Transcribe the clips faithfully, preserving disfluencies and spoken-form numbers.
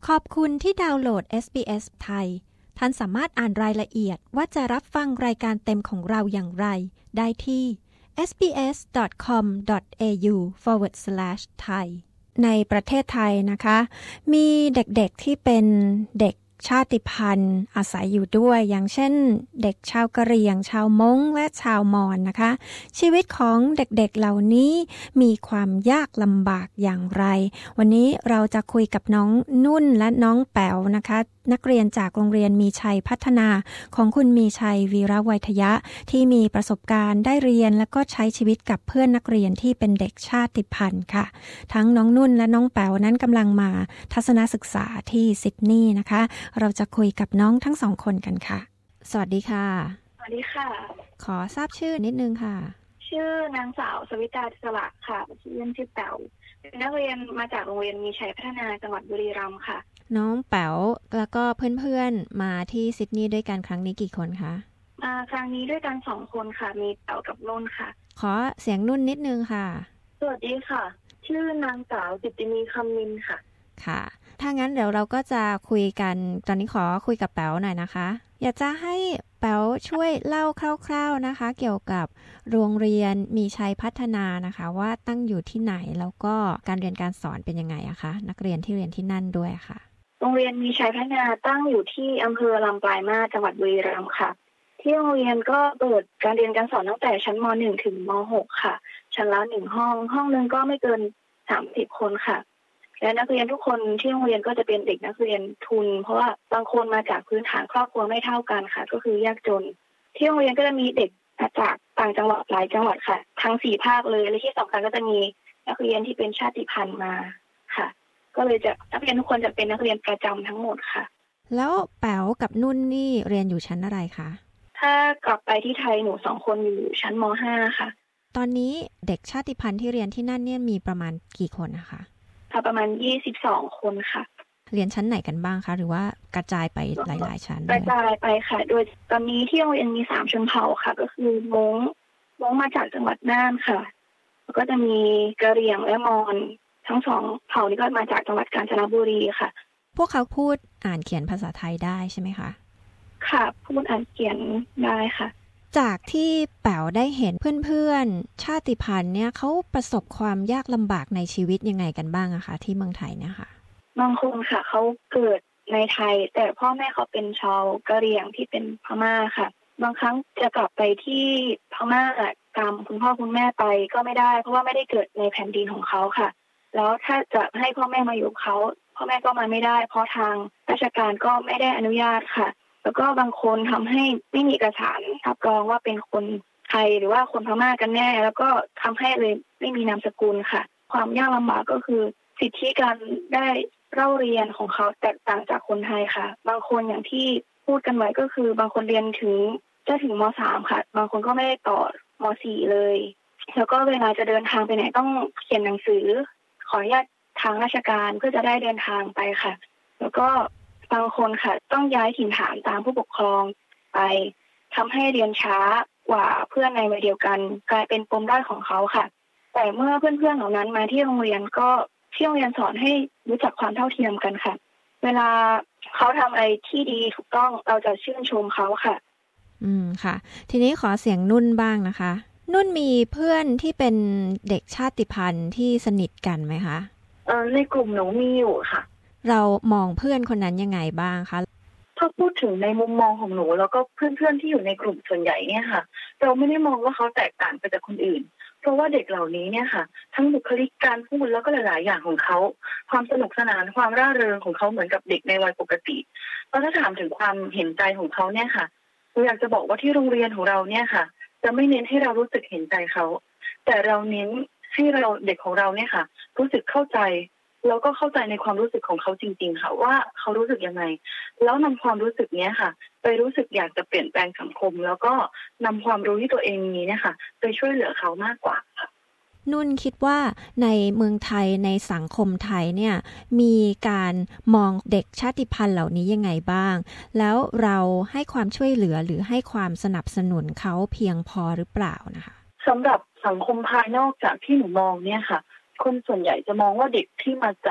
ขอบคุณที่ดาวน์โหลด เอส บี เอส ไทยท่านสามารถอ่านรายละเอียดว่าจะรับฟังรายการเต็มของเราอย่างไรได้ที่ เอส บี เอส ดอท คอม ดอท เอ ยู สแลช สแลช ไทย ในประเทศไทยนะคะมีเด็กๆที่เป็นเด็กชาติพันธุ์อาศัยอยู่ด้วยอย่างเช่นเด็กชาวกะเหรี่ยงชาวม้งและชาวมอญนะคะชีวิตของเด็กๆเหล่านี้มีความยากลำบากอย่างไรวันนี้เราจะคุยกับน้องนุ่นและน้องแป๋วนะคะนักเรียนจากโรงเรียนมีชัยพัฒนาของคุณมีชัยวีระไวยทยะที่มีประสบการณ์ได้เรียนและก็ใช้ชีวิตกับเพื่อนนักเรียนที่เป็นเด็กชาติพันธุ์ค่ะทั้งน้องนุ่นและน้องแป๋วนั้นกำลังมาทัศนศึกษาที่ซิดนีย์นะคะเราจะคุยกับน้องทั้งสองคนกันค่ะสวัสดีค่ะสวัสดีค่ะขอทราบชื่อนิดนึงค่ะชื่อนางสาวสวิตาสละค่ะชื่อเล่นชื่อแป๋วเป็นนักเรียนมาจากโรงเรียนมีชัยพัฒนาจังหวัดบุรีรัมย์ค่ะน้องแป๋วแล้วก็เพื่อนๆมาที่ซิดนีย์ด้วยกันครั้งนี้กี่คนคะมาครั้งนี้ด้วยกันสองคนค่ะมีแป๋วกับนุ่นค่ะขอเสียงนุ่นนิดนึงค่ะสวัสดีค่ะชื่อนางสาวจิตตินีคำมินค่ะค่ะถ้างั้นเดี๋ยวเราก็จะคุยกันตอนนี้ขอคุยกับแป๋วหน่อยนะคะอยากจะให้แป๋วช่วยเล่าคร่าวๆนะคะเกี่ยวกับโรงเรียนมีชัยพัฒนานะคะว่าตั้งอยู่ที่ไหนแล้วก็การเรียนการสอนเป็นยังไงอะคะนักเรียนที่เรียนที่นั่นด้วยค่ะโรงเรียนมีชัยพัฒนาตั้งอยู่ที่อำเภอลำปลายมาสจังหวัดบุรีรัมย์ค่ะที่โรงเรียนก็เปิดการเรียนการสอนตั้งแต่ชั้นม หนึ่ง ถึงม หก ค่ะชั้นละหนึ่งห้องห้องนึงก็ไม่เกินสามสิบคนค่ะและนักเรียนทุกคนที่โรงเรียนก็จะเป็นเด็กนักเรียนทุนเพราะว่าบางคนมาจากพื้นฐานครอบครัวไม่เท่ากันค่ะก็คือยากจนที่โรงเรียนก็จะมีเด็กจากต่างจังหวัดหลายจังหวัดค่ะทั้งสี่ภาคเลยและที่สำคัญก็จะมีนักเรียนที่เป็นชาติพันธุ์มาค่ะก็เลยจะนักเรียนทุกคนจะเป็นนักเรียนประจำทั้งหมดค่ะแล้วแป๋วกับนุ่นนี่เรียนอยู่ชั้นอะไรคะถ้ากลับไปที่ไทยหนูสองคนอยู่ชั้นม ห้า ค่ะตอนนี้เด็กชาติพันธุ์ที่เรียนที่นั่นเนี่ยมีประมาณกี่คนนะคะค่ะประมาณยี่สิบสองคนค่ะเรียนชั้นไหนกันบ้างคะหรือว่ากระจายไปหลายๆชั้นกระจายไปค่ะโดยตอนนี้ที่โรงเรียนมีสามชนเผ่าค่ะก็คือม้งม้งมาจากจังหวัดน่านค่ะแล้วก็จะมีกะเหรี่ยงและมอญทั้งสองเผ่านี้ก็มาจากจังหวัดกาญจนบุรีค่ะพวกเขาพูดอ่านเขียนภาษาไทยได้ใช่ไหมคะค่ะพูดอ่านเขียนได้ค่ะจากที่แป๋วได้เห็นเพื่อนๆชาติพันธุ์เนี่ยเขาประสบความยากลำบากในชีวิตยังไงกันบ้างอะคะที่เมืองไทยเนี่ยค่ะบางคนค่ะเขาเกิดในไทยแต่พ่อแม่เขาเป็นชาวกะเหรี่ยงที่เป็นพม่าค่ะบางครั้งจะกลับไปที่พม่าตามคุณพ่อคุณแม่ไปก็ไม่ได้เพราะว่าไม่ได้เกิดในแผ่นดินของเขาค่ะแล้วถ้าจะให้พ่อแม่มาอยู่กับเขาพ่อแม่ก็มาไม่ได้เพราะทางราชการก็ไม่ได้อนุญาตค่ะแล้วก็บางคนทำให้ไม่มีเอกสารรับรองว่าเป็นคนไทยหรือว่าคนพม่ากันแน่แล้วก็ทำให้เลยไม่มีนามสกุลค่ะความยากลำบากก็คือสิทธิการได้เล่าเรียนของเขาแตกต่างจากคนไทยค่ะบางคนอย่างที่พูดกันไว้ก็คือบางคนเรียนถึงจะถึงม สาม ค่ะบางคนก็ไม่ได้ต่อม สี่ เลยแล้วก็เวลาจะเดินทางไปไหนต้องเขียนหนังสือขออนุญาตทางราชการเพื่อจะได้เดินทางไปค่ะแล้วก็บางคนค่ะต้องย้ายถิ่นฐานตามผู้ปกครองไปทำให้เรียนช้ากว่าเพื่อนในวัยเดียวกันกลายเป็นปมด้อยของเขาค่ะแต่เมื่อเพื่อนๆเหล่านั้นมาที่โรงเรียนก็ที่โรงเรียนสอนให้รู้จักความเท่าเทียมกันค่ะเวลาเขาทำอะไรที่ดีถูกต้องเราจะชื่นชมเขาค่ะอืมค่ะทีนี้ขอเสียงนุ่นบ้างนะคะนุ่นมีเพื่อนที่เป็นเด็กชาติพันธุ์ที่สนิทกันไหมคะเออในกลุ่มหนูมีอยู่ค่ะเรามองเพื่อนคนนั้นยังไงบ้างคะถ้าพูดถึงในมุมมองของหนูแล้วก็เพื่อนๆที่อยู่ในกลุ่มส่วนใหญ่เนี่ยค่ะเราไม่ได้มองว่าเขาแตกต่างไปจากคนอื่นเพราะว่าเด็กเหล่านี้เนี่ยค่ะทั้งบุคลิกการพูดแล้วก็หลายๆอย่างของเขาความสนุกสนานความร่าเริงของเขาเหมือนกับเด็กในวัยปกติแล้วถ้าถามถึงความเห็นใจของเขาเนี่ยค่ะเราอยากจะบอกว่าที่โรงเรียนของเราเนี่ยค่ะจะไม่เน้นให้เรารู้สึกเห็นใจเขาแต่เราเน้นให้เราเด็กของเราเนี่ยค่ะรู้สึกเข้าใจแล้วก็เข้าใจในความรู้สึกของเขาจริงๆค่ะว่าเขารู้สึกยังไงแล้วนำความรู้สึกนี้ค่ะไปรู้สึกอยากจะเปลี่ยนแปลงสังคมแล้วก็นำความรู้ที่ตัวเองมีเนี่ยค่ะไปช่วยเหลือเขามากกว่าค่ะนุ่นคิดว่าในเมืองไทยในสังคมไทยเนี่ยมีการมองเด็กชาติพันธุ์เหล่านี้ยังไงบ้างแล้วเราให้ความช่วยเหลือหรือให้ความสนับสนุนเขาเพียงพอหรือเปล่านะคะสำหรับสังคมภายนอกจากที่หนูมองเนี่ยค่ะคนส่วนใหญ่จะมองว่าเด็กที่มาจาก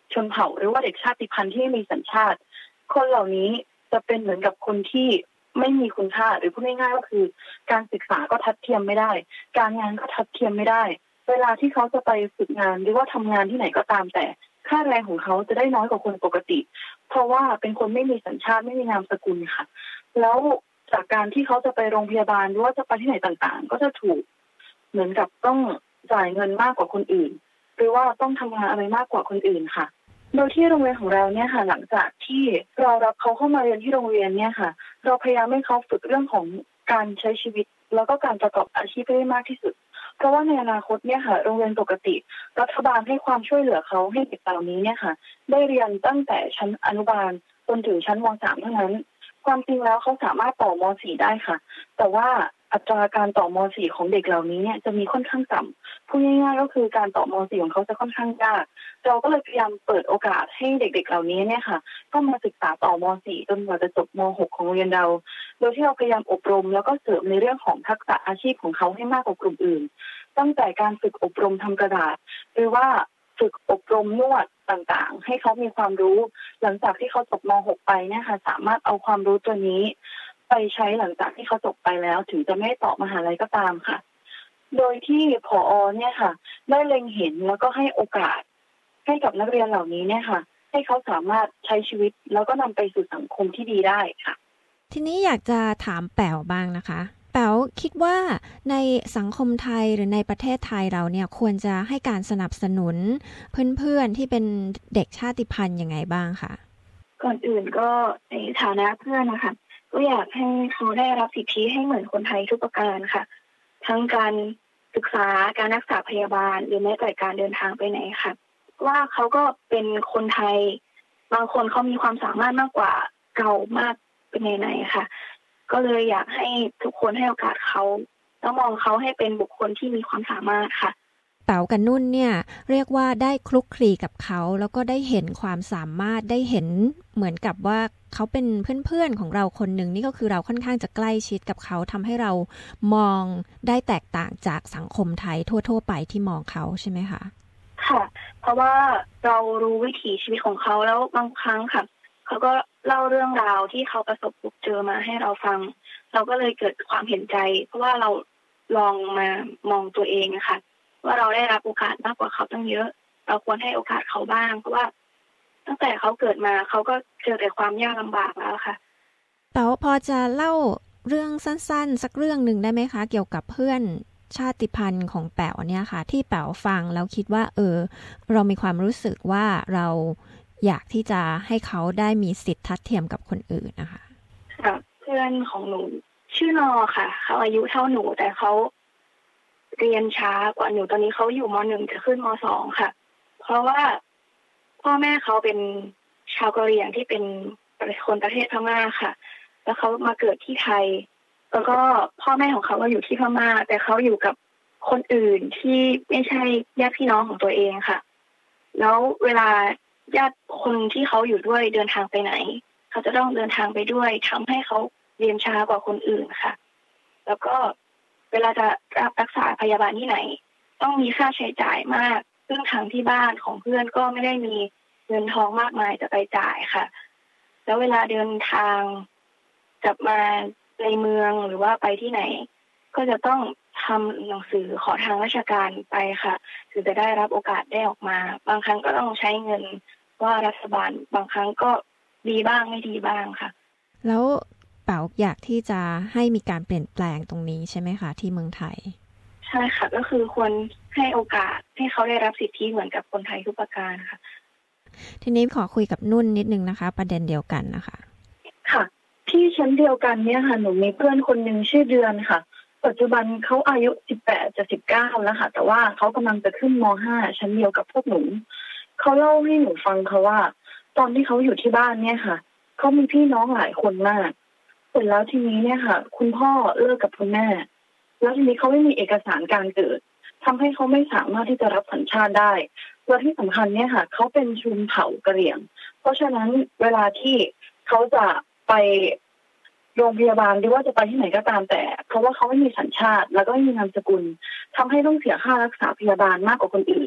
ชนเผ่าหรือว่าเด็กชาติพันธุ์ที่ไม่มีสัญชาติคนเหล่านี้จะเป็นเหมือนกับคนที่ไม่มีคุณค่าหรือพูดง่ายๆก็คือการศึกษาก็ทัดเทียมไม่ได้การงานก็ทัดเทียมไม่ได้เวลาที่เขาจะไปฝึกงานหรือว่าทำงานที่ไหนก็ตามแต่ค่าแรงของเขาจะได้น้อยกว่าคนปกติเพราะว่าเป็นคนไม่มีสัญชาติไม่มีนามสกุลค่ะแล้วจากการที่เขาจะไปโรงพยาบาลหรือว่าจะไปที่ไหนต่างๆก็จะถูกเหมือนกับต้องจ่ายเงินมากกว่าคนอื่นหรือว่าต้องทำงานอะไรมากกว่าคนอื่นค่ะโดยที่โรงเรียนของเราเนี่ยค่ะหลังจากที่เรารับเขาเข้ามาเรียนที่โรงเรียนเนี่ยค่ะเราพยายามให้เขาฝึกเรื่องของการใช้ชีวิตแล้วก็การประกอบอาชีพให้ได้มากที่สุดเพราะว่าในอนาคตเนี่ยค่ะโรงเรียนปกติรัฐบาลให้ความช่วยเหลือเขาให้เด็กเหล่านี้เนี่ยค่ะได้เรียนตั้งแต่ชั้นอนุบาลจนถึงชั้นม สาม เท่านั้นความจริงแล้วเขาสามารถต่อม สี่ ได้ค่ะแต่ว่าอัตราการต่อม สี่ ของเด็กเหล่านี้เนี่ยจะมีค่อนข้างต่ำพูดง่ายๆก็คือการต่อม สี่ ของเขาจะค่อนข้างยากเราก็เลยพยายามเปิดโอกาสให้เด็กๆเหล่านี้เนี่ยค่ะก็มาศึกษาต่อม สี่ จนกว่าจะจบม หก ของโรงเรียนเราโดยที่เราพยายามอบรมแล้วก็เสริมในเรื่องของทักษะอาชีพของเขาให้มากกว่ากลุ่มอื่นตั้งแต่การฝึกอบรมทำกระดาษหรือว่าฝึกอบรมนวดต่างๆให้เขามีความรู้หลังจากที่เขาจบม หก ไปเนี่ยค่ะสามารถเอาความรู้ตัวนี้ไปใช้หลังจากที่เขาจบไปแล้วถึงจะไม่ต่อมหาลัยก็ตามค่ะโดยที่ผอ.เนี่ยค่ะได้เล็งเห็นแล้วก็ให้โอกาสให้กับนักเรียนเหล่านี้เนี่ยค่ะให้เขาสามารถใช้ชีวิตแล้วก็นำไปสู่สังคมที่ดีได้ค่ะทีนี้อยากจะถามแป๋วบ้างนะคะแป๋วคิดว่าในสังคมไทยหรือในประเทศไทยเราเนี่ยควรจะให้การสนับสนุนเพื่อนๆที่เป็นเด็กชาติพันธุ์ยังไงบ้างคะก่อนอื่นก็ในฐานะเพื่อนนะคะก็อยากให้เขาได้รับสิทธิให้เหมือนคนไทยทุกประการค่ะทั้งการศึกษาการรักษาพยาบาลหรือแม้แต่การเดินทางไปไหนค่ะว่าเขาก็เป็นคนไทยบางคนเขามีความสามารถมากกว่าเรามากเป็นไหนๆค่ะก็เลยอยากให้ทุกคนให้โอกาสเขาแล้วมองเขาให้เป็นบุคคลที่มีความสามารถค่ะแป๋วกับนุ่นเนี่ยเรียกว่าได้คลุกคลีกับเขาแล้วก็ได้เห็นความสามารถได้เห็นเหมือนกับว่าเขาเป็นเพื่อนๆของเราคนหนึ่งนี่ก็คือเราค่อนข้างจะใกล้ชิดกับเขาทำให้เรามองได้แตกต่างจากสังคมไทยทั่วๆไปที่มองเขาใช่ไหมคะค่ะเพราะว่าเรารู้วิถีชีวิตของเขาแล้วบางครั้งค่ะเขาก็เล่าเรื่องราวที่เขาประสบพบเจอมาให้เราฟังเราก็เลยเกิดความเห็นใจเพราะว่าเราลองมามองตัวเองนะคะว่าเราได้รับโอกาสมากกว่าเขาตั้งเยอะเราควรให้โอกาสเขาบ้างเพราะว่าตั้งแต่เขาเกิดมาเขาก็เจอแต่ความยากลำบากแล้วค่ะแป๋วพอจะเล่าเรื่องสั้นๆสักเรื่องหนึ่งได้ไหมคะเกี่ยวกับเพื่อนชาติพันธุ์ของแป๋วเนี่ยค่ะที่แป๋วฟังแล้วคิดว่าเออเรามีความรู้สึกว่าเราอยากที่จะให้เขาได้มีสิทธิ์ทัดเทียมกับคนอื่นนะคะค่ะเพื่อนของหนูชื่อนอค่ะเขาอายุเท่าหนูแต่เขาเรียนช้ากว่าหนูตอนนี้เขาอยู่ม.หนึ่ง จะขึ้นม.สอง ค่ะเพราะว่าพ่อแม่เขาเป็นชาวกะเหรี่ยงที่เป็นคนประเทศพม่าค่ะแล้วเขามาเกิดที่ไทยแล้วก็พ่อแม่ของเขาก็อยู่ที่พม่าแต่เขาอยู่กับคนอื่นที่ไม่ใช่ญาติพี่น้องของตัวเองค่ะแล้วเวลาญาติคนที่เขาอยู่ด้วยเดินทางไปไหนเขาจะต้องเดินทางไปด้วยทำให้เขาเรียนช้ากว่าคนอื่นค่ะแล้วก็เวลาจะรับรักษาพยาบาลที่ไหนต้องมีค่าใช้จ่ายมากซึ่งทางที่บ้านของเพื่อนก็ไม่ได้มีเงินทองมากมายจะไปจ่ายค่ะแล้วเวลาเดินทางกลับมาในเมืองหรือว่าไปที่ไหนก็จะต้องทำหนังสือขอทางราชการไปค่ะถึงจะได้รับโอกาสได้ออกมาบางครั้งก็ต้องใช้เงินว่ารัฐบาลบางครั้งก็ดีบ้างไม่ดีบ้างค่ะแล้วเป๋าอยากที่จะให้มีการเปลี่ยนแปลงตรงนี้ใช่ไหมคะที่เมืองไทยใช่ค่ะก็คือควรให้โอกาสให้เขาได้รับสิทธิเหมือนกับคนไทยทุกประการค่ะทีนี้ขอคุยกับนุ่นนิดนึงนะคะประเด็นเดียวกันนะคะค่ะที่ชั้นเดียวกันเนี่ยค่ะหนูมีเพื่อนคนนึงชื่อเดือนค่ะปัจจุบันเขาอายุสิบแปดจะสิบเก้าแล้วค่ะแต่ว่าเขากำลังจะขึ้นม.ห้า ชั้นเดียวกับพวกหนูเขาเล่าให้หนูฟังค่ะว่าตอนที่เขาอยู่ที่บ้านเนี่ยค่ะเขามีพี่น้องหลายคนมากเสร็จแล้วทีนี้เนี่ยค่ะคุณพ่อเลิกกับคุณแม่แล้วทีนี้เขาไม่มีเอกสารการเกิดทำให้เขาไม่สามารถที่จะรับสัญชาติได้และที่สำคัญเนี่ยค่ะเขาเป็นชนเผ่ากะเหรี่ยงเพราะฉะนั้นเวลาที่เขาจะไปโรงพยาบาลหรือว่าจะไปที่ไหนก็ตามแต่เพราะว่าเขาไม่มีสัญชาติแล้วก็ไม่มีนามสกุลทำให้ต้องเสียค่ารักษาพยาบาลมากกว่าคนอื่น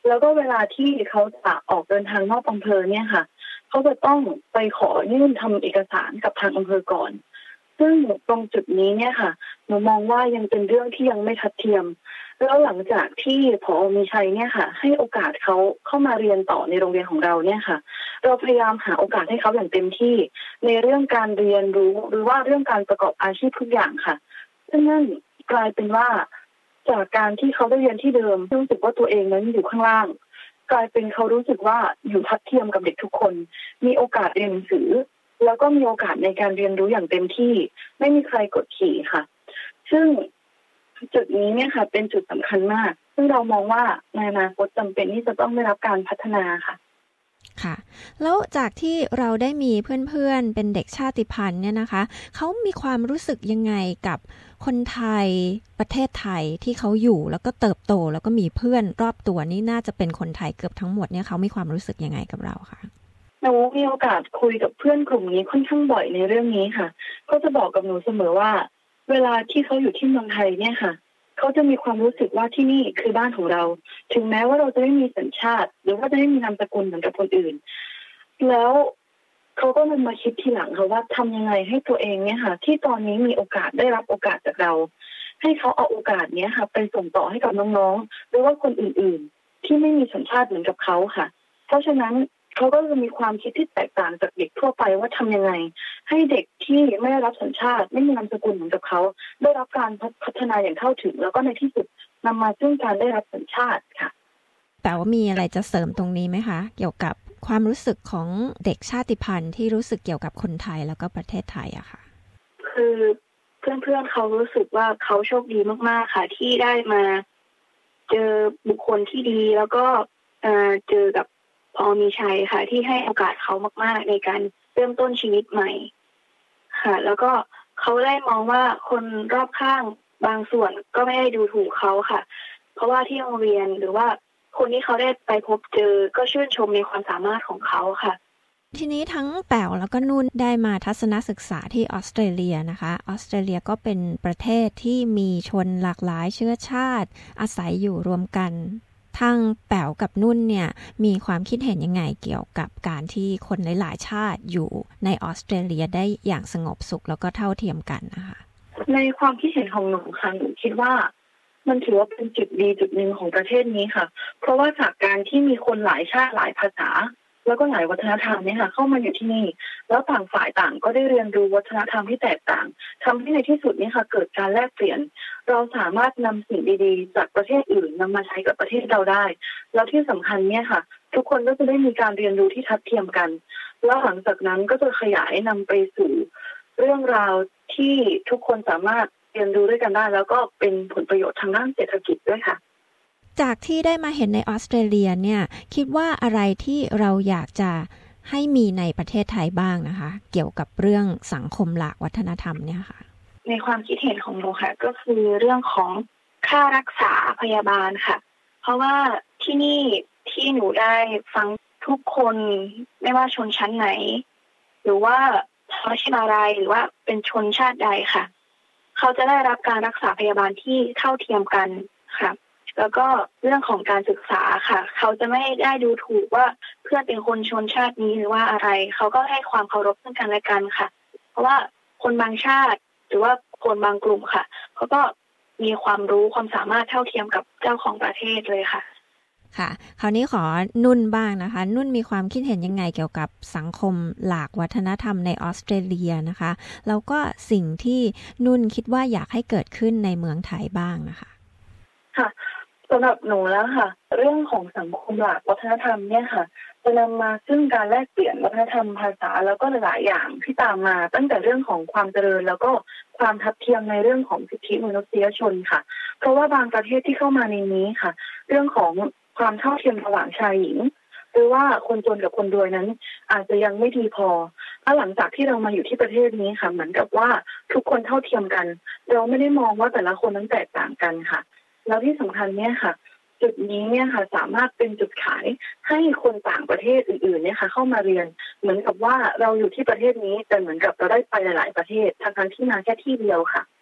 แล้วก็เวลาที่เขาจะออกเดินทางนอกอำเภอเนี่ยค่ะเขาจะต้องไปขอยื่นทำเอกสารกับทางอำเภอก่อนซึ่งตรงจุดนี้เนี่ยค่ะหนูมองว่ายังเป็นเรื่องที่ยังไม่ทัดเทียมแล้วหลังจากที่ผอ.มีชัยเนี่ยค่ะให้โอกาสเขาเข้ามาเรียนต่อในโรงเรียนของเราเนี่ยค่ะเราพยายามหาโอกาสให้เขาอย่างเต็มที่ในเรื่องการเรียนรู้หรือว่าเรื่องการประกอบอาชีพทุกอย่างค่ะซึ่งนั่นกลายเป็นว่าจากการที่เขาได้เรียนที่เดิมรู้สึกว่าตัวเองนั้นอยู่ข้างล่างกลายเป็นเขารู้สึกว่าอยู่ทัดเทียมกับเด็กทุกคนมีโอกาสเรียนหนังสือแล้วก็มีโอกาสในการเรียนรู้อย่างเต็มที่ไม่มีใครกดขี่ค่ะซึ่งจุดนี้เนี่ยค่ะเป็นจุดสำคัญมากซึ่งเรามองว่าในอนาคตจำเป็นที่จะต้องได้รับการพัฒนาค่ะค่ะแล้วจากที่เราได้มีเพื่อนๆเป็นเด็กชาติพันธุ์เนี่ยนะคะเขามีความรู้สึกยังไงกับคนไทยประเทศไทยที่เขาอยู่แล้วก็เติบโตแล้วก็มีเพื่อนรอบตัวนี่น่าจะเป็นคนไทยเกือบทั้งหมดเนี่ยเขามีความรู้สึกยังไงกับเราคะหนูมีโอกาสคุยกับเพื่อนกลุ่มนี้ค่อนข้างบ่อยในเรื่องนี้ค่ะก็จะบอกกับหนูเสมอว่าเวลาที่เขาอยู่ที่เมืองไทยเนี่ยค่ะเขาจะมีความรู้สึกว่าที่นี่คือบ้านของเราถึงแม้ว่าเราจะไม่มีสัญชาติหรือว่าจะไม่มีนามสกุลเหมือนกับคนอื่นแล้วเขาก็มันมาคิดทีหลังค่ะว่าทำยังไงให้ตัวเองเนี่ยค่ะที่ตอนนี้มีโอกาสได้รับโอกาสจากเราให้เขาเอาโอกาสนี้ค่ะไปส่งต่อให้กับน้องๆหรือว่าคนอื่นๆที่ไม่มีสัญชาติเหมือนกับเขาค่ะเพราะฉะนั้นเขาก็จะมีความคิดที่แตกต่างจากเด็กทั่วไปว่าทำยังไงให้เด็กที่ไม่ได้รับสัญชาติไม่มีนามสกุลเหมือนกับเขาได้รับการพัฒนาอย่างเข้าถึงแล้วก็ในที่สุดนำมาซึ่งการได้รับสัญชาติค่ะแต่ว่ามีอะไรจะเสริมตรงนี้ไหมคะเกี่ยวกับความรู้สึกของเด็กชาติพันธุ์ที่รู้สึกเกี่ยวกับคนไทยแล้วก็ประเทศไทยอะค่ะคือเพื่อนๆเขารู้สึกว่าเขาโชคดีมากๆค่ะที่ได้มาเจอบุคคลที่ดีแล้วก็เจอกับพอมีชัยค่ะที่ให้โอกาสเขามากๆในการเริ่มต้นชีวิตใหม่ค่ะแล้วก็เขาได้มองว่าคนรอบข้างบางส่วนก็ไม่ได้ดูถูกเขาค่ะเพราะว่าที่โรงเรียนหรือว่าคนที่เขาได้ไปพบเจอก็ชื่นชมในความสามารถของเขาค่ะทีนี้ทั้งแป๋วแล้วก็นุ่นได้มาทัศนศึกษาที่ออสเตรเลียนะคะออสเตรเลียก็เป็นประเทศที่มีชนหลากหลายเชื้อชาติอาศัยอยู่รวมกันทางแป๋วกับนุ่นเนี่ยมีความคิดเห็นยังไงเกี่ยวกับการที่คนหลายๆชาติอยู่ในออสเตรเลียได้อย่างสงบสุขแล้วก็เท่าเทียมกันนะคะในความคิดเห็นของหนูค่ะหนูคิดว่ามันถือว่าเป็นจุดดีจุดหนึ่งของประเทศนี้ค่ะเพราะว่าจากการที่มีคนหลายชาติหลายภาษาแล้วก็หลายวัฒนธรรมเนี่ยค่ะเข้ามาอยู่ที่นี่แล้วต่างฝ่ายต่างก็ได้เรียนรู้วัฒนธรรมที่แตกต่างทำให้ในที่สุดนี้ค่ะเกิดการแลกเปลี่ยนเราสามารถนำสิ่งดีๆจากประเทศอื่นนำมาใช้กับประเทศเราได้แล้วที่สำคัญเนี่ยค่ะทุกคนก็จะได้มีการเรียนรู้ที่ทัดเทียมกันแล้วหลังจากนั้นก็จะขยายนำไปสู่เรื่องราวที่ทุกคนสามารถเรียนรู้ด้วยกันได้แล้วก็เป็นผลประโยชน์ทางด้านเศรษฐกิจด้วยค่ะจากที่ได้มาเห็นในออสเตรเลียเนี่ยคิดว่าอะไรที่เราอยากจะให้มีในประเทศไทยบ้างนะคะเกี่ยวกับเรื่องสังคมหลากวัฒนธรรมเนี่ยค่ะในความคิดเห็นของหนูค่ะก็คือเรื่องของค่ารักษาพยาบาลค่ะเพราะว่าที่นี่ที่หนูได้ฟังทุกคนไม่ว่าชนชั้นไหนหรือว่าเขาชื่ออะไรหรือว่าเป็นชนชาติใดค่ะเขาจะได้รับการรักษาพยาบาลที่เท่าเทียมกันค่ะแล้วก็เรื่องของการศึกษาค่ะเขาจะไม่ได้ดูถูกว่าเพื่อนเป็นคนชนชาตินี้หรือว่าอะไรเขาก็ให้ความเคารพซึ่งกันและกันค่ะเพราะว่าคนบางชาติหรือว่าคนบางกลุ่มค่ะเขาก็มีความรู้ความสามารถเท่าเทียมกับเจ้าของประเทศเลยค่ะค่ะคราวนี้ขอนุ่นบ้างนะคะนุ่นมีความคิดเห็นยังไงเกี่ยวกับสังคมหลากวัฒนธรรมในออสเตรเลียนะคะแล้วก็สิ่งที่นุ่นคิดว่าอยากให้เกิดขึ้นในเมืองไทยบ้างนะคะค่ะสำหรับหนูแล้วค่ะเรื่องของสังคมหลากวัฒนธรรมเนี่ยค่ะจะนำมาซึ่งการแลกเปลี่ยนวัฒนธรรมภาษาแล้วก็หลายๆอย่างที่ตามมาตั้งแต่เรื่องของความเจริญแล้วก็ความทัดเทียมในเรื่องของสิทธิมนุษยชนค่ะเพราะว่าบางประเทศที่เข้ามาในนี้ค่ะเรื่องของความเท่าเทียมระหว่างชายหญิงหรือว่าคนจนกับคนรวยนั้นอาจจะยังไม่ดีพอถ้าหลังจากที่เรามาอยู่ที่ประเทศนี้ค่ะเหมือนกับว่าทุกคนเท่าเทียมกันเราไม่ได้มองว่าแต่ละคนนั้นแตกต่างกันค่ะแล้วที่สำคัญเนี่ยค่ะจุดนี้เนี่ยค่ะสามารถเป็นจุดขายให้คนต่างประเทศอื่นๆเนี่ยค่ะเข้ามาเรียนเหมือนกับว่าเราอยู่ที่ประเทศนี้แต่เหมือนกับเราได้ไปหลายๆประเทศทั้งๆที่มาแค่ที่เดียวค่ะ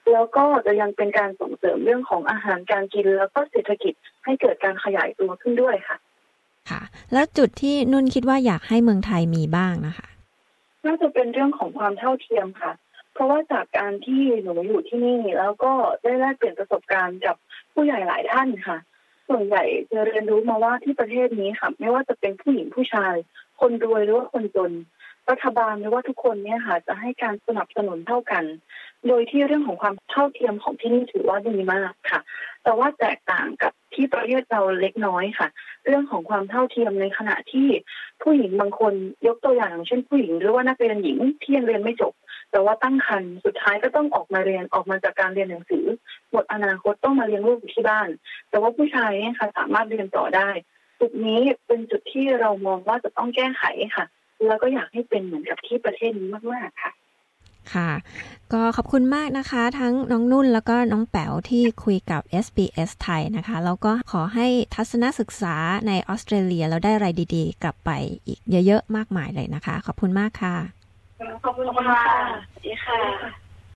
แล้วก็จะยังเป็นการส่งเสริมเรื่องของอาหารการกินแล้วก็เศรษฐกิจให้เกิดการขยายตัวขึ้นด้วยค่ะค่ะแล้วจุดที่นุ่นคิดว่าอยากให้เมืองไทยมีบ้างนะคะน่าจะเป็นเรื่องของความเท่าเทียมค่ะเพราะว่าจากการที่หนูอยู่ที่นี่แล้วก็ได้แลกเปลี่ยนประสบการณ์กับผู้ใหญ่หลายท่านค่ะส่วนใหญ่จะเรียนรู้มาว่าที่ประเทศนี้ค่ะไม่ว่าจะเป็นผู้หญิงผู้ชายคนรวยหรือว่าคนจนรัฐบาลหรือว่าทุกคนเนี่ยค่ะจะให้การสนับสนุนเท่ากันโดยที่เรื่องของความเท่าเทียมของที่นี่ถือว่าดีมากค่ะแต่ว่าแตกต่างกับที่ประเทศเราเล็กน้อยค่ะเรื่องของความเท่าเทียมในขณะที่ผู้หญิงบางคนยกตัวอย่างอย่างเช่นผู้หญิงหรือว่านักเรียนหญิงที่ยังเรียนไม่จบแต่ว่าตั้งครรภ์สุดท้ายก็ต้องออกมาเรียนออกมาจากการเรียนหนังสือหมดอนาคตต้องมาเลี้ยงลูกอยู่ที่บ้านแต่ว่าผู้ชายเนี่ยค่ะสามารถเรียนต่อได้จุดนี้เป็นจุดที่เรามองว่าจะต้องแก้ไขค่ะแล้วก็อยากให้เป็นเหมือนกับที่ประเทศนี้มากๆค่ะค่ะก็ขอบคุณมากนะคะทั้งน้องนุ่นแล้วก็น้องแป๋วที่คุยกับ เอส บี เอส ไทยนะคะแล้วก็ขอให้ทัศนศึกษาในออสเตรเลียแล้วได้อะไรดีๆกลับไปอีกเยอะๆมากมายเลยนะคะขอบคุณมากค่ะขอบคุณค่ะ